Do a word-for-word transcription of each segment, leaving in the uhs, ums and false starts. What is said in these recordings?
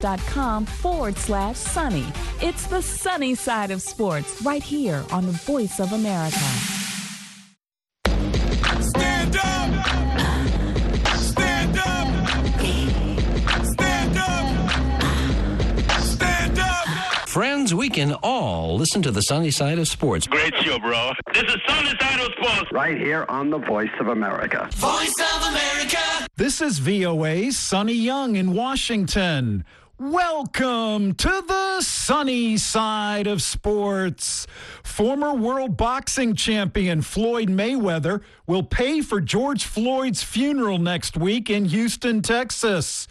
dot com forward slash sunny. It's the sunny side of sports right here on the Voice of America. Stand up! Stand up! Stand up! Stand up! Friends, we can all listen to the sunny side of sports. Great show, bro. This is Sunny Side of Sports. Right here on the Voice of America. Voice of America! This is V O A's Sonny Young in Washington. Welcome to the sunny side of sports. Former world boxing champion Floyd Mayweather will pay for George Floyd's funeral next week in Houston, Texas.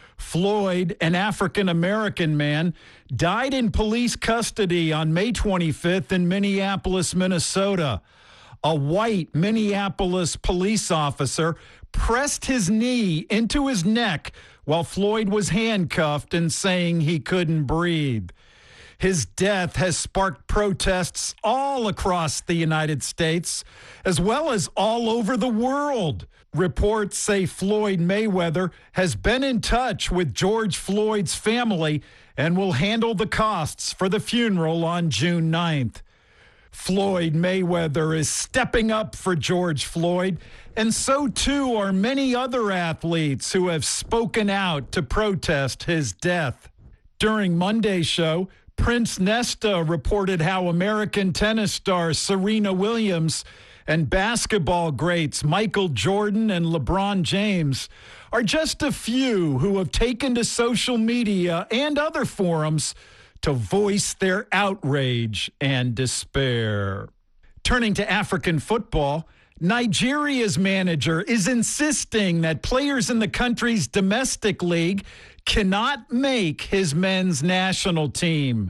Floyd, an African-American man, died in police custody on May twenty-fifth in Minneapolis, Minnesota. A white Minneapolis police officer pressed his knee into his neck while Floyd was handcuffed and saying he couldn't breathe. His death has sparked protests all across the United States, as well as all over the world. Reports say Floyd Mayweather has been in touch with George Floyd's family and will handle the costs for the funeral on June ninth. Floyd Mayweather is stepping up for George Floyd, and so too are many other athletes who have spoken out to protest his death. During Monday's show, Prince Nesta reported how American tennis star Serena Williams and basketball greats Michael Jordan and LeBron James are just a few who have taken to social media and other forums to voice their outrage and despair. Turning to African football, Nigeria's manager is insisting that players in the country's domestic league cannot make his men's national team.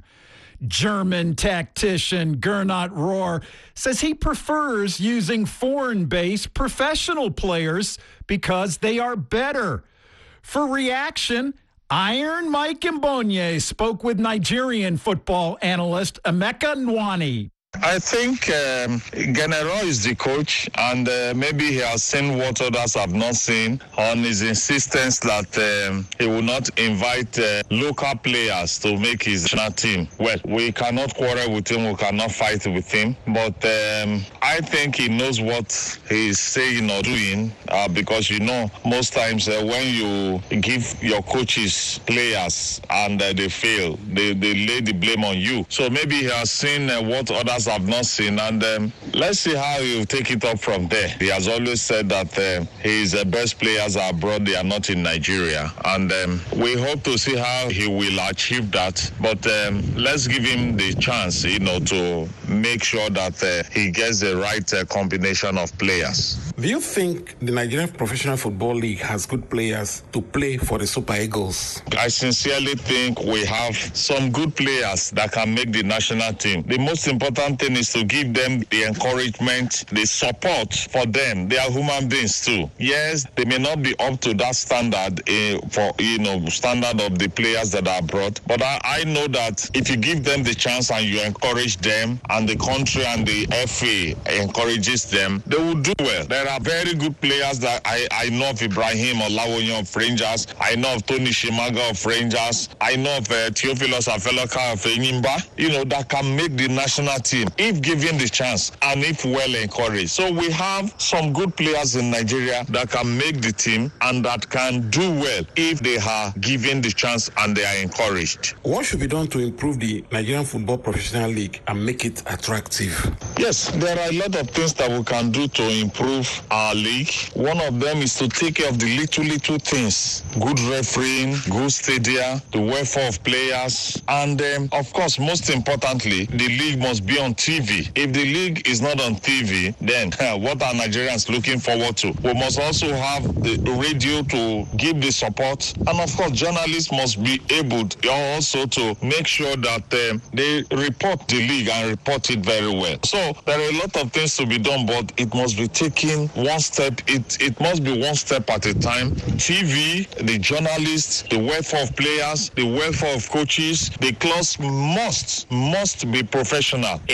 German tactician Gernot Rohr says he prefers using foreign-based professional players because they are better. For reaction, Iron Mike Mbonye spoke with Nigerian football analyst Emeka Nwani. I think um, General is the coach, and uh, maybe he has seen what others have not seen on his insistence that um, he will not invite uh, local players to make his national team. Well, we cannot quarrel with him, we cannot fight with him, but um, I think he knows what he's saying or doing uh, because, you know, most times uh, when you give your coaches players and uh, they fail, they, they lay the blame on you. So maybe he has seen uh, what others have not seen, and um, let's see how he'll take it up from there. He has always said that uh, his uh, best players are abroad, they are not in Nigeria, and um, we hope to see how he will achieve that, but um, let's give him the chance, you know, to make sure that uh, he gets the right uh, combination of players. Do you think the Nigerian Professional Football League has good players to play for the Super Eagles? I sincerely think we have some good players that can make the national team. The most important thing is to give them the encouragement, the support for them. They are human beings too. Yes, they may not be up to that standard uh, for, you know, standard of the players that are abroad, but I, I know that if you give them the chance and you encourage them, and the country and the F A encourages them, they will do well. There are very good players that I, I know of Ibrahim Olawoyan of Rangers. I know of Tony Shimaga of Rangers. I know of uh, Theophilus Afeloka of Enyimba, you know, that can make the national team if given the chance and if well encouraged. So we have some good players in Nigeria that can make the team and that can do well if they are given the chance and they are encouraged. What should be done to improve the Nigerian Football Professional League and make it attractive? Yes, there are a lot of things that we can do to improve our league. One of them is to take care of the little, little things. Good refereeing, good stadia, the welfare of players, and um, of course, most importantly, the league must be on T V. If the league is not on T V, then what are Nigerians looking forward to? We must also have the radio to give the support, and of course, journalists must be able to also to make sure that um, they report the league and report it very well. So there are a lot of things to be done, but it must be taken one step. It it must be one step at a time. T V, the journalists, the welfare of players, the welfare of coaches, the clubs must must be professional in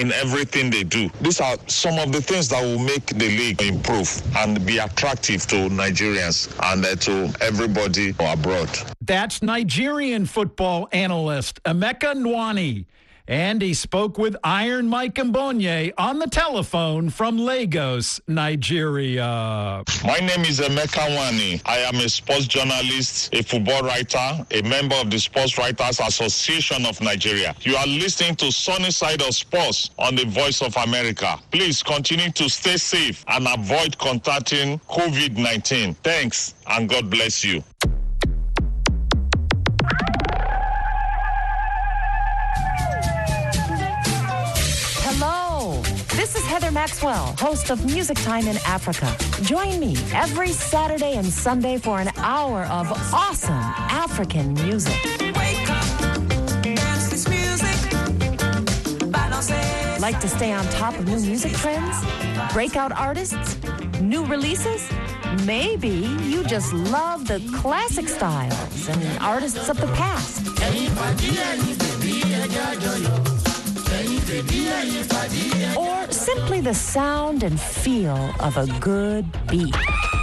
in everything they do. These are some of the things that will make the league improve and be attractive to Nigerians and uh, to everybody abroad. That's Nigerian football analyst Emeka Nwani. And he spoke with Iron Mike Mbonye on the telephone from Lagos, Nigeria. My name is Emeka Nwani. I am a sports journalist, a football writer, a member of the Sports Writers Association of Nigeria. You are listening to Sunny Side of Sports on the Voice of America. Please continue to stay safe and avoid contacting COVID nineteen. Thanks, and God bless you. This is Heather Maxwell, host of Music Time in Africa. Join me every Saturday and Sunday for an hour of awesome African music. Wake up, dance this music. Like to stay on top of new music trends? Breakout artists? New releases? Maybe you just love the classic styles and artists of the past. Or simply the sound and feel of a good beat.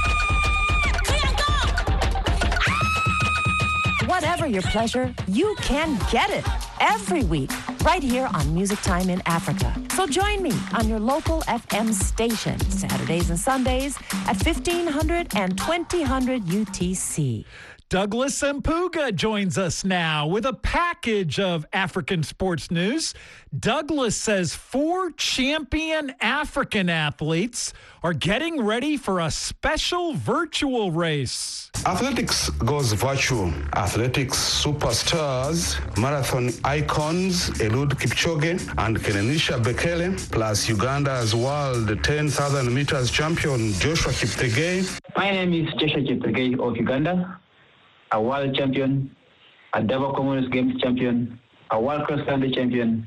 Whatever your pleasure, you can get it every week right here on Music Time in Africa. So join me on your local F M station, Saturdays and Sundays at fifteen hundred and twenty hundred U T C. Douglas Mpuga joins us now with a package of African sports news. Douglas says four champion African athletes are getting ready for a special virtual race. Athletics goes virtual. Athletics superstars, marathon icons Eliud Kipchoge and Kenenisha Bekele, plus Uganda's world ten thousand meters champion Joshua Kiptegei. My name is Joshua Kiptegei of Uganda, a world champion, a double Commonwealth Games champion, a world cross-country champion,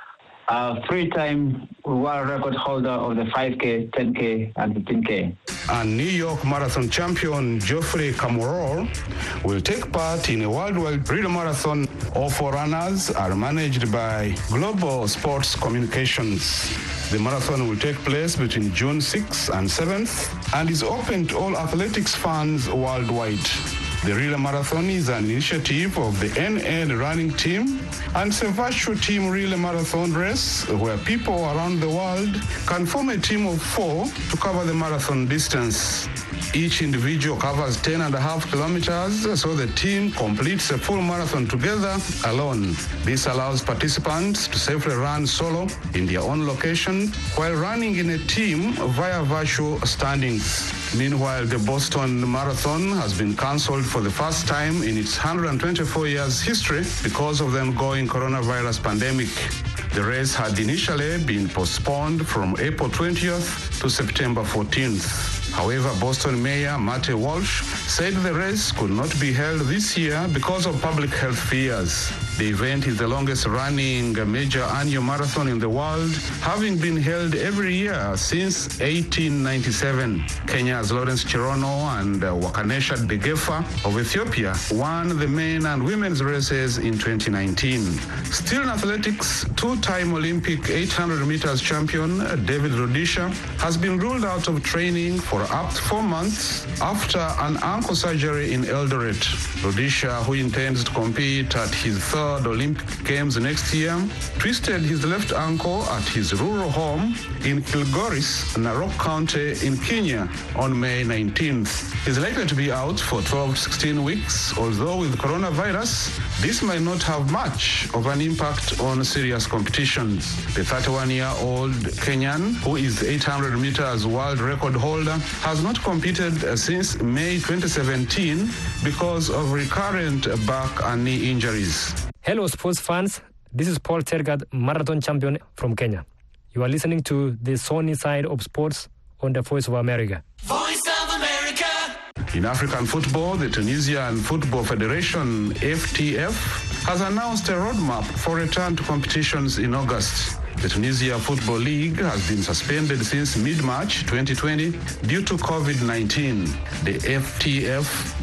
a three-time world record holder of the five K, ten K, and fifteen K. And New York Marathon champion Geoffrey Kamworor will take part in a worldwide relay marathon. All four runners are managed by Global Sports Communications. The marathon will take place between June sixth and seventh and is open to all athletics fans worldwide. The Relay Marathon is an initiative of the N N running team and it's a virtual team relay marathon race where people around the world can form a team of four to cover the marathon distance. Each individual covers ten and a half kilometers, so the team completes a full marathon together alone. This allows participants to safely run solo in their own location while running in a team via virtual standings. Meanwhile, the Boston Marathon has been cancelled for the first time in its one hundred twenty-four years history because of the ongoing coronavirus pandemic. The race had initially been postponed from April twentieth to September fourteenth. However, Boston Mayor Matty Walsh said the race could not be held this year because of public health fears. The event is the longest running major annual marathon in the world, having been held every year since eighteen ninety-seven. Kenya's Lawrence Cherono and uh, Wakanesha Degefa of Ethiopia won the men and women's races in twenty nineteen. Still in athletics, two-time Olympic eight hundred meters champion David Rudisha has been ruled out of training for up to four months after an ankle surgery in Eldoret. Rudisha, who intends to compete at his third Olympic Games next year, twisted his left ankle at his rural home in Kilgoris, Narok County in Kenya on May nineteenth. He's likely to be out for twelve to sixteen weeks, although with coronavirus, this might not have much of an impact on serious competitions. The thirty-one-year-old Kenyan, who is the eight hundred meters world record holder, has not competed since May twenty seventeen because of recurrent back and knee injuries. Hello, sports fans. This is Paul Tergat, marathon champion from Kenya. You are listening to the Sunny Side of Sports on the Voice of America. Voice of America. In African football, the Tunisian Football Federation, F T F, has announced a roadmap for return to competitions in August. The Tunisia Football League has been suspended since mid-March twenty twenty due to COVID nineteen. The F T F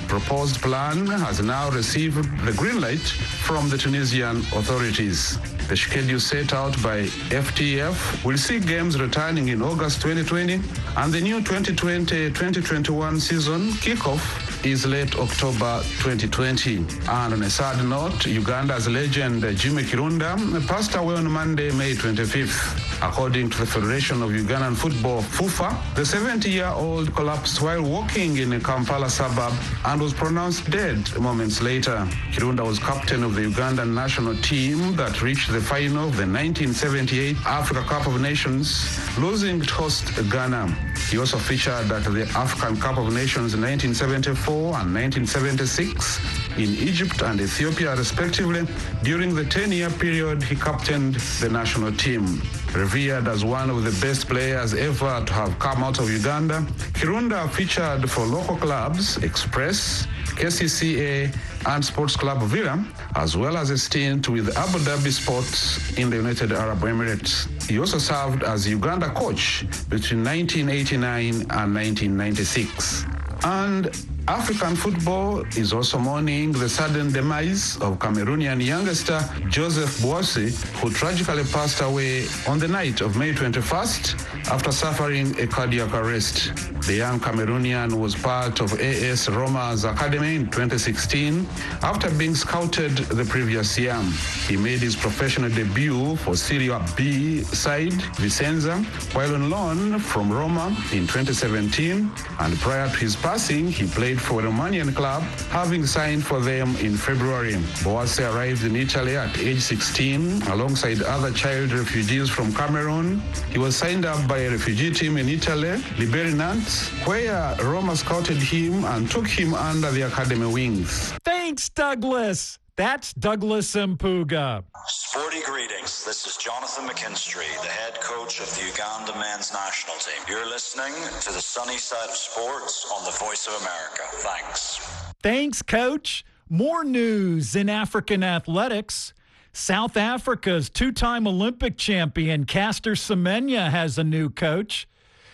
proposed plan has now received the green light from the Tunisian authorities. The schedule set out by F T F will see games returning in August twenty twenty, and the new twenty twenty twenty twenty-one season kickoff is late October twenty twenty. And on a sad note, Uganda's legend Jimmy Kirunda passed away on Monday, May twenty-fifth. According to the Federation of Ugandan Football, FUFA, the seventy-year-old collapsed while walking in a Kampala suburb and was pronounced dead moments later. Kirunda was captain of the Ugandan national team that reached the final of the nineteen seventy-eight Africa Cup of Nations, losing to host Ghana. He also featured at the African Cup of Nations in nineteen seventy-four and nineteen seventy-six in Egypt and Ethiopia, respectively. During the ten-year period, he captained the national team. Revered as one of the best players ever to have come out of Uganda, Kirunda featured for local clubs Express, K C C A, and Sports Club Villa, as well as a stint with Abu Dhabi Sports in the United Arab Emirates. He also served as Uganda coach between nineteen eighty-nine and nineteen ninety-six. And African football is also mourning the sudden demise of Cameroonian youngster Joseph Boissy, who tragically passed away on the night of May twenty-first after suffering a cardiac arrest. The young Cameroonian was part of A S Roma's academy in twenty sixteen after being scouted the previous year. He made his professional debut for Serie B side Vicenza while on loan from Roma in twenty seventeen, and prior to his passing, he played for a Romanian club, having signed for them in February. Boissy arrived in Italy at age sixteen alongside other child refugees from Cameroon. He was signed up by a refugee team in Italy, Liberi Nantes, where Roma scouted him and took him under the academy wings. Thanks, Douglas. That's Douglas Mpuga. Sporty greetings. This is Jonathan McKinstry, the head coach of the Uganda men's national team. You're listening to the Sunny Side of Sports on the Voice of America. Thanks. Thanks, Coach. More news in African athletics. South Africa's two-time Olympic champion Caster Semenya has a new coach.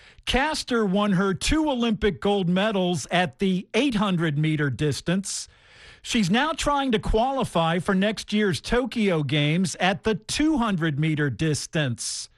Caster won her two Olympic gold medals at the eight hundred meter distance. She's now trying to qualify for next year's Tokyo Games at the two hundred meter distance.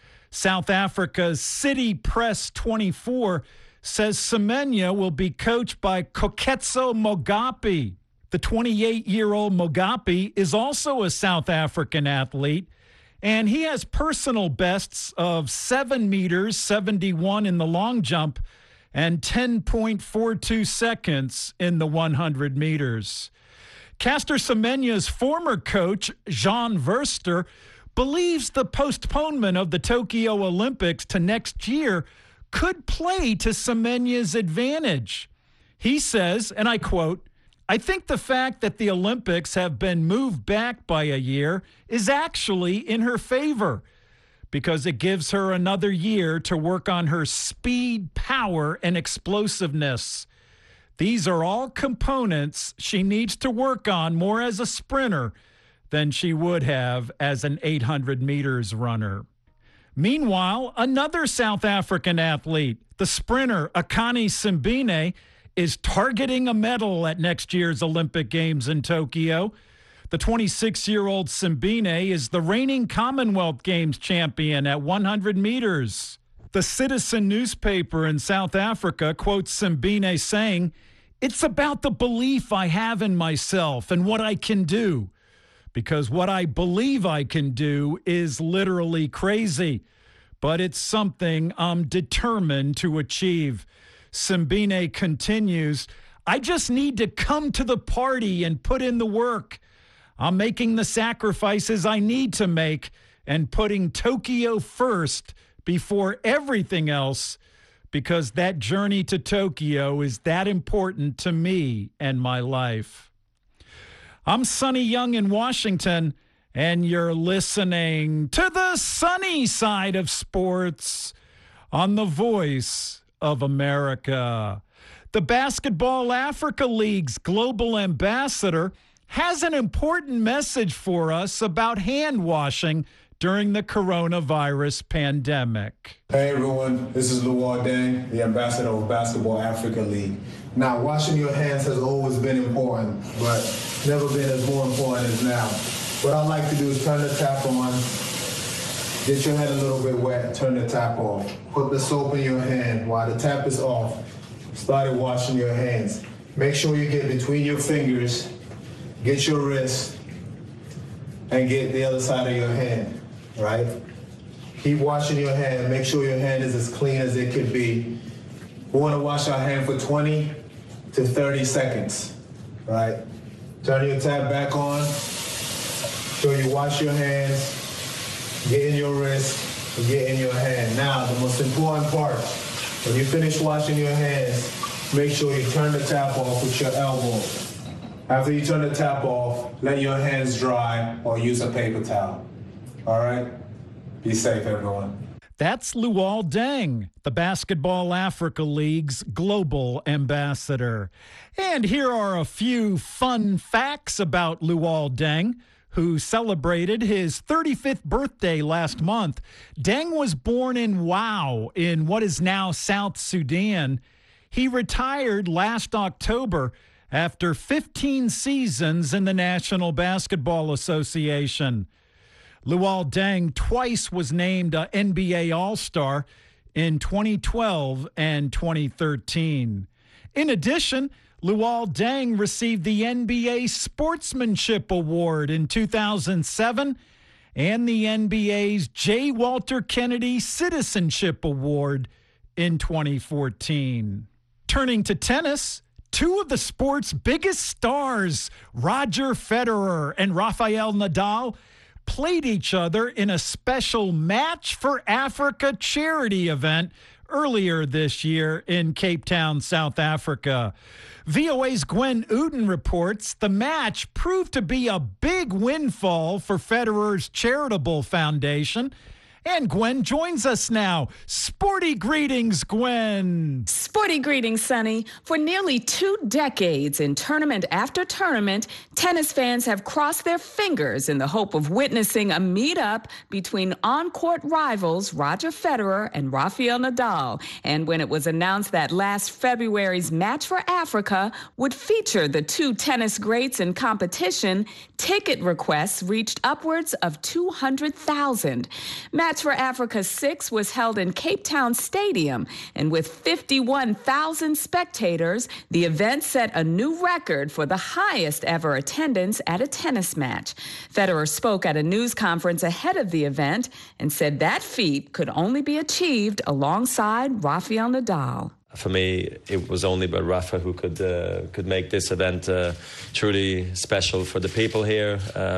South Africa's City Press twenty-four says Semenya will be coached by Koketso Mogapi. The twenty-eight-year-old Mogapi is also a South African athlete, and he has personal bests of seven meters, seventy-one in the long jump, and ten point four two seconds in the one hundred meters. Caster Semenya's former coach, Jean Verster, believes the postponement of the Tokyo Olympics to next year could play to Semenya's advantage. He says, and I quote, "I think the fact that the Olympics have been moved back by a year is actually in her favor, because it gives her another year to work on her speed, power, and explosiveness. These are all components she needs to work on more as a sprinter than she would have as an eight hundred meters runner." Meanwhile, another South African athlete, the sprinter Akani Simbine, is targeting a medal at next year's Olympic Games in Tokyo. The twenty-six-year-old Simbine is the reigning Commonwealth Games champion at one hundred meters. The Citizen newspaper in South Africa quotes Simbine saying, "It's about the belief I have in myself and what I can do, because what I believe I can do is literally crazy, but it's something I'm determined to achieve." Simbine continues, "I just need to come to the party and put in the work. I'm making the sacrifices I need to make and putting Tokyo first before everything else, because that journey to Tokyo is that important to me and my life." I'm Sonny Young in Washington, and you're listening to the Sunny Side of Sports on the Voice of America. The Basketball Africa League's global ambassador has an important message for us about hand washing during the coronavirus pandemic. Hey everyone, this is Luol Deng, the ambassador of Basketball Africa League. Now, washing your hands has always been important, but never been as more important as now. What I like to do is turn the tap on, get your hand a little bit wet, turn the tap off. Put the soap in your hand while the tap is off. Start washing your hands. Make sure you get between your fingers, get your wrist, and get the other side of your hand, right? Keep washing your hand. Make sure your hand is as clean as it could be. We want to wash our hand for twenty to thirty seconds, right? Turn your tap back on. So you wash your hands, get in your wrist, and get in your hand. Now, the most important part, when you finish washing your hands, make sure you turn the tap off with your elbow. After you turn the tap off, let your hands dry or use a paper towel. All right? Be safe, everyone. That's Luol Deng, the Basketball Africa League's global ambassador. And here are a few fun facts about Luol Deng, who celebrated his thirty-fifth birthday last month. Deng was born in Wau in what is now South Sudan. He retired last October after fifteen seasons in the National Basketball Association. Luol Deng twice was named an N B A All-Star in twenty twelve and twenty thirteen. In addition, Luol Deng received the N B A Sportsmanship Award in two thousand seven and the N B A's J. Walter Kennedy Citizenship Award in twenty fourteen. Turning to tennis, two of the sport's biggest stars, Roger Federer and Rafael Nadal, played each other in a special Match for Africa charity event earlier this year in Cape Town, South Africa. V O A's Gwen Uden reports the match proved to be a big windfall for Federer's charitable foundation. And Gwen joins us now. Sporty greetings, Gwen. Sporty greetings, Sonny. For nearly two decades, in tournament after tournament, tennis fans have crossed their fingers in the hope of witnessing a meetup between on-court rivals Roger Federer and Rafael Nadal. And when it was announced that last February's Match for Africa would feature the two tennis greats in competition, ticket requests reached upwards of two hundred thousand. Match for Africa six was held in Cape Town Stadium, and with fifty-one thousand spectators, the event set a new record for the highest ever attendance at a tennis match. Federer spoke at a news conference ahead of the event and said that feat could only be achieved alongside Rafael Nadal. For me, it was only but Rafa who could uh, could make this event uh, truly special for the people here,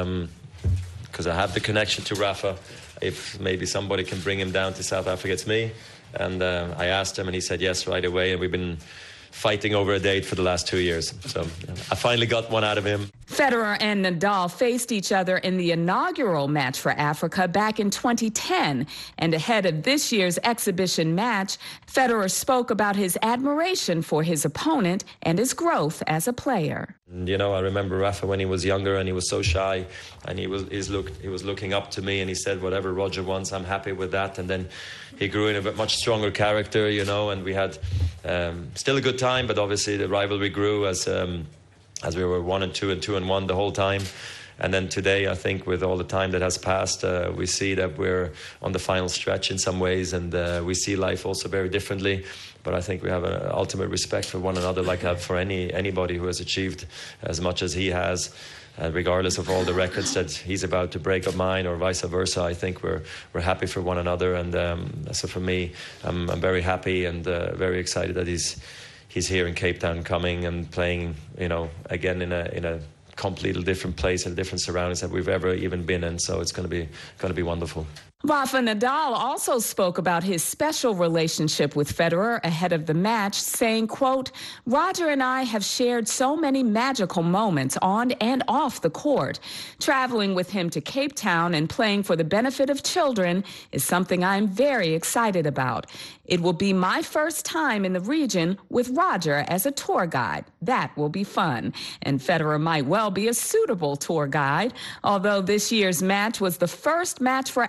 because um, I have the connection to Rafa. If maybe somebody can bring him down to South Africa, it's me. And uh, I asked him, and he said yes right away. And we've been fighting over a date for the last two years. So I finally got one out of him. Federer and Nadal faced each other in the inaugural Match for Africa back in twenty ten. And ahead of this year's exhibition match, Federer spoke about his admiration for his opponent and his growth as a player. You know, I remember Rafa when he was younger and he was so shy, and he was he's look, he was looking up to me, and he said, whatever Roger wants, I'm happy with that. And then he grew in a much stronger character, you know, and we had um, still a good time, but obviously the rivalry grew as um, as we were one and two and two and one the whole time. And then today, I think with all the time that has passed, uh, we see that we're on the final stretch in some ways, and uh, we see life also very differently. But I think we have an ultimate respect for one another, like I have for any anybody who has achieved as much as he has. Uh, regardless of all the records that he's about to break of mine or vice versa, I think we're we're happy for one another. And um, so for me, I'm, I'm very happy and uh, very excited that he's he's here in Cape Town, coming and playing, you know, again in a in a completely different place and different surroundings that we've ever even been in. So it's going to be going to be wonderful. Rafa Nadal also spoke about his special relationship with Federer ahead of the match, saying, quote, Roger and I have shared so many magical moments on and off the court. Traveling with him to Cape Town and playing for the benefit of children is something I'm very excited about. It will be my first time in the region with Roger as a tour guide. That will be fun. And Federer might well be a suitable tour guide, although this year's match was the first Match for Africa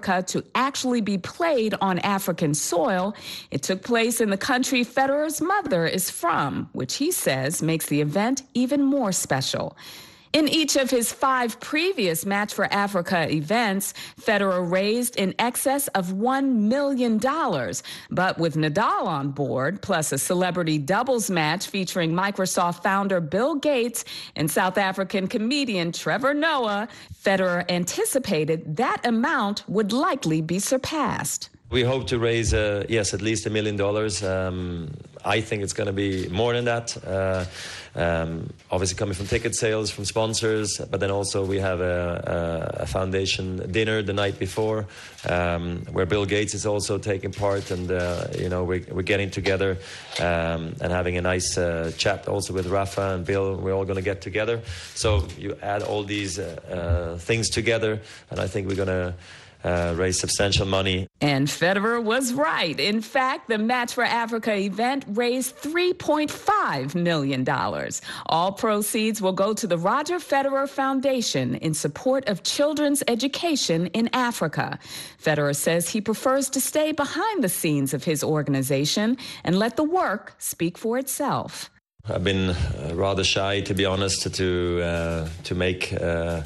Africa to actually be played on African soil. It took place in the country Federer's mother is from, which he says makes the event even more special. In each of his five previous Match for Africa events, Federer raised in excess of one million dollars. But with Nadal on board, plus a celebrity doubles match featuring Microsoft founder Bill Gates and South African comedian Trevor Noah, Federer anticipated that amount would likely be surpassed. We hope to raise, uh, yes, at least a million dollars. Um, I think it's going to be more than that. Uh, um, obviously coming from ticket sales, from sponsors, but then also we have a, a, a foundation dinner the night before um, where Bill Gates is also taking part, and uh, you know we're, we're getting together um, and having a nice uh, chat also with Rafa and Bill. We're all going to get together. So you add all these uh, uh, things together, and I think we're going to Uh, raise substantial money. And Federer was right. In fact, the Match for Africa event raised three point five million dollars. All proceeds will go to the Roger Federer Foundation in support of children's education in Africa. Federer says he prefers to stay behind the scenes of his organization and let the work speak for itself. I've been uh, rather shy, to be honest, to uh, to make uh,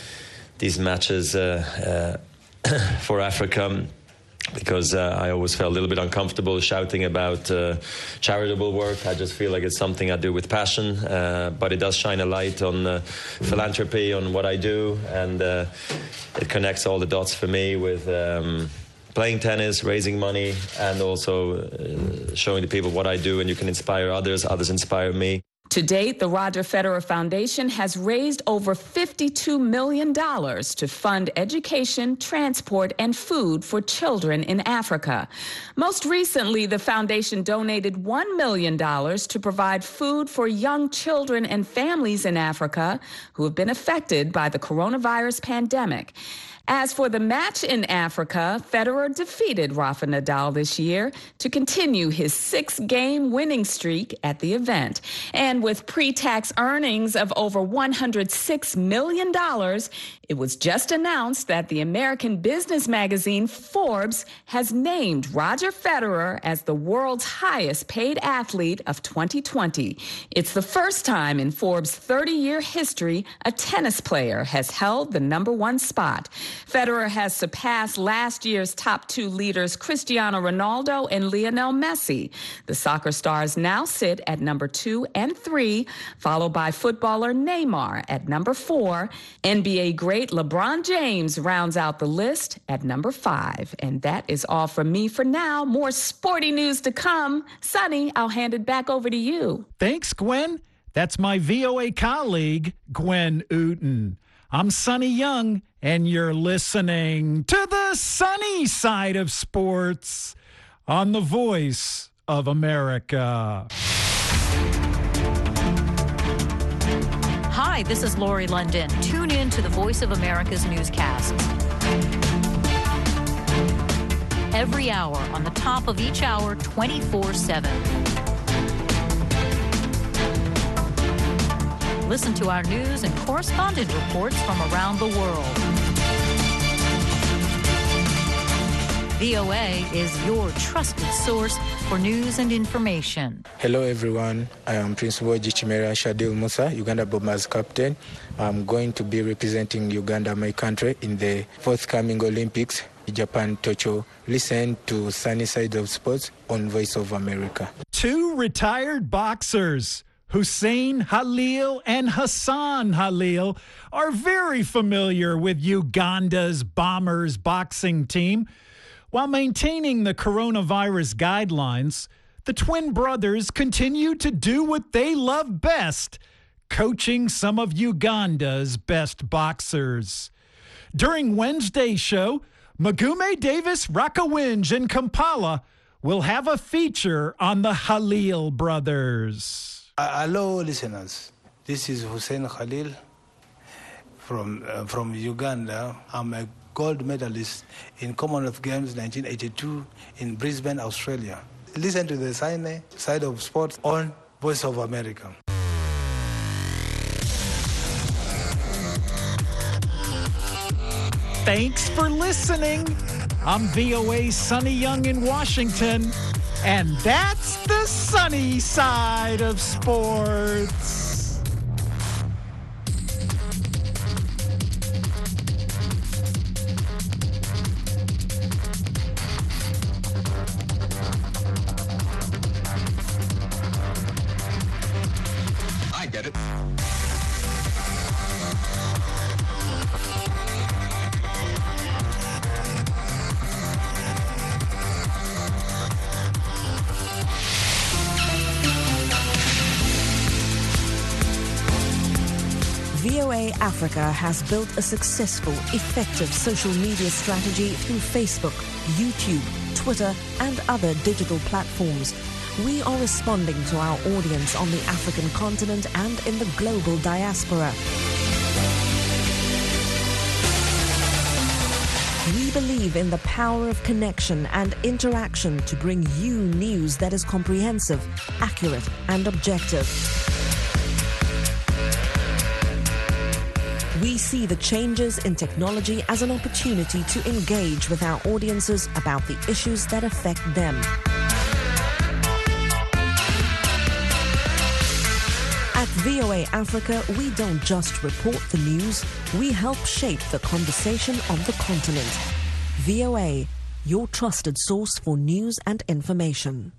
these matches uh, uh, for Africa, because uh, I always felt a little bit uncomfortable shouting about uh, charitable work. I just feel like it's something I do with passion, uh, but it does shine a light on uh, philanthropy, on what I do, and uh, it connects all the dots for me with um, playing tennis, raising money, and also uh, showing the people what I do, and you can inspire others, others inspire me. To date, the Roger Federer Foundation has raised over fifty-two million dollars to fund education, transport, and food for children in Africa. Most recently, the foundation donated one million dollars to provide food for young children and families in Africa who have been affected by the coronavirus pandemic. As for the match in Africa, Federer defeated Rafa Nadal this year to continue his six-game winning streak at the event. And with pre-tax earnings of over one hundred six million dollars, it was just announced that the American business magazine Forbes has named Roger Federer as the world's highest-paid athlete of twenty twenty. It's the first time in Forbes' thirty-year history a tennis player has held the number one spot. Federer has surpassed last year's top two leaders, Cristiano Ronaldo and Lionel Messi. The soccer stars now sit at number two and three, followed by footballer Neymar at number four. N B A great LeBron James rounds out the list at number five. And that is all from me for now. More sporty news to come. Sonny, I'll hand it back over to you. Thanks, Gwen. That's my V O A colleague, Gwen Uten. I'm Sonny Young, and you're listening to the sunny side of sports on the Voice of America. Hi, this is Lori London. Tune in to the Voice of America's newscasts. Every hour, on the top of each hour, twenty-four seven. Listen to our news and correspondent reports from around the world. V O A is your trusted source for news and information. Hello, everyone. I am Principal Gichimera Shadil Musa, Uganda Bombers captain. I'm going to be representing Uganda, my country, in the forthcoming Olympics, Japan, Tokyo. Listen to Sunny Side of Sports on Voice of America. Two retired boxers, Hussein Halil and Hassan Halil, are very familiar with Uganda's Bombers boxing team. While maintaining the coronavirus guidelines, the twin brothers continue to do what they love best, coaching some of Uganda's best boxers. During Wednesday's show, Magume Davis Rakawinj in Kampala will have a feature on the Halil brothers. Uh, hello, listeners. This is Hussein Khalil from uh, from Uganda. I'm a gold medalist in Commonwealth Games nineteen eighty-two in Brisbane, Australia. Listen to the Sunny Side of Sports on Voice of America. Thanks for listening. I'm V O A's Sonny Young in Washington, and that's the sunny side of sports. I get it. V O A Africa has built a successful, effective social media strategy through Facebook, YouTube, Twitter, and other digital platforms. We are responding to our audience on the African continent and in the global diaspora. We believe in the power of connection and interaction to bring you news that is comprehensive, accurate, and objective. We see the changes in technology as an opportunity to engage with our audiences about the issues that affect them. At V O A Africa, we don't just report the news, we help shape the conversation on the continent. V O A, your trusted source for news and information.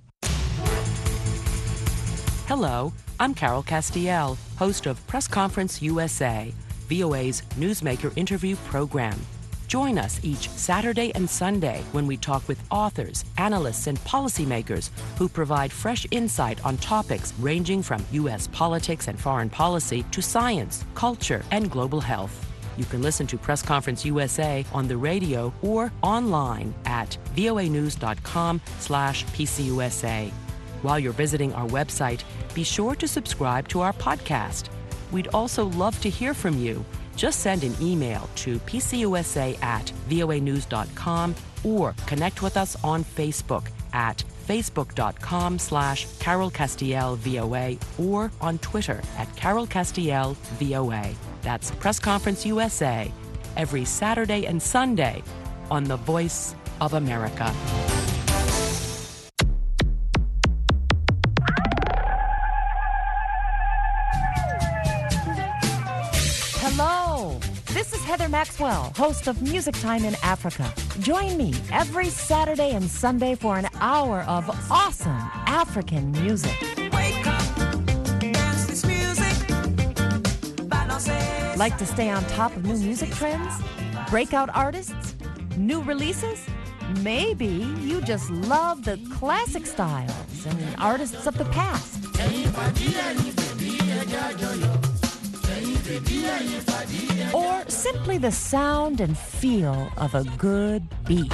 Hello, I'm Carol Castiel, host of Press Conference U S A, V O A's Newsmaker interview program. Join us each Saturday and Sunday when we talk with authors, analysts, and policymakers who provide fresh insight on topics ranging from U S politics and foreign policy to science, culture, and global health. You can listen to Press Conference U S A on the radio or online at voanews.com slash PCUSA. While you're visiting our website, be sure to subscribe to our podcast. We'd also love to hear from you. Just send an email to pcusa at voanews dot com or connect with us on Facebook at facebook.com slash Carol Castiel VOA or on Twitter at Carol Castiel VOA. That's Press Conference U S A every Saturday and Sunday on the Voice of America. Hello, this is Heather Maxwell, host of Music Time in Africa. Join me every Saturday and Sunday for an hour of awesome African music. Wake up, dance this music. Balance. Like to stay on top of new music trends? Breakout artists? New releases? Maybe you just love the classic styles and artists of the past. Or simply the sound and feel of a good beat.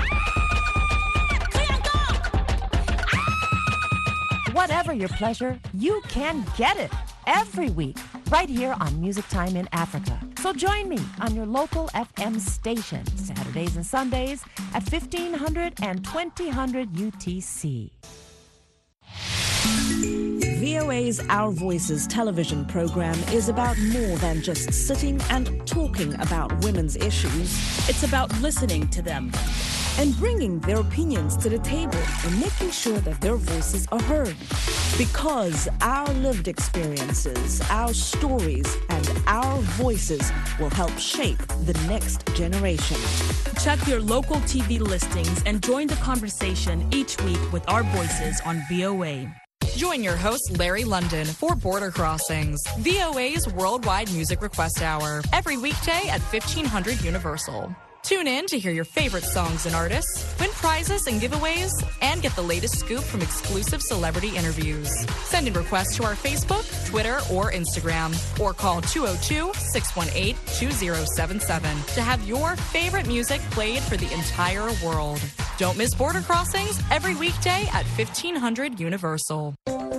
Whatever your pleasure, you can get it every week right here on Music Time in Africa. So join me on your local F M station Saturdays and Sundays at fifteen hundred and twenty hundred U T C. V O A's Our Voices television program is about more than just sitting and talking about women's issues. It's about listening to them and bringing their opinions to the table and making sure that their voices are heard. Because our lived experiences, our stories, and our voices will help shape the next generation. Check your local T V listings and join the conversation each week with our voices on V O A. Join your host, Larry London, for Border Crossings, V O A's Worldwide Music Request Hour, every weekday at fifteen hundred Universal. Tune in to hear your favorite songs and artists, win prizes and giveaways, and get the latest scoop from exclusive celebrity interviews. Send in requests to our Facebook, Twitter, or Instagram, or call two oh two, six one eight, two oh seven seven to have your favorite music played for the entire world. Don't miss Border Crossings every weekday at fifteen hundred Universal.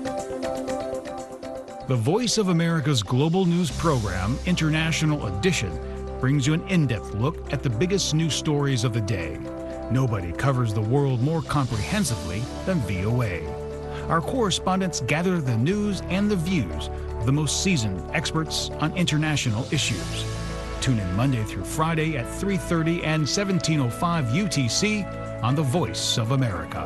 The Voice of America's global news program, International Edition, brings you an in-depth look at the biggest news stories of the day. Nobody covers the world more comprehensively than V O A. Our correspondents gather the news and the views of the most seasoned experts on international issues. Tune in Monday through Friday at three thirty and seventeen oh five U T C on the Voice of America.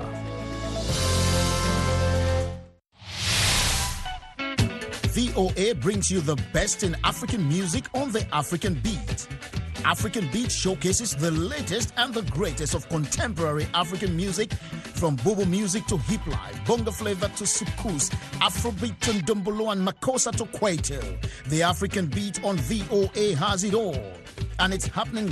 V O A brings you the best in African music on the African Beat. African Beat showcases the latest and the greatest of contemporary African music, from Bobo music to hip life, bongo flavor to soukous, Afrobeat to Ndombolo and Makossa to Kwaito. The African Beat on V O A has it all. And it's happening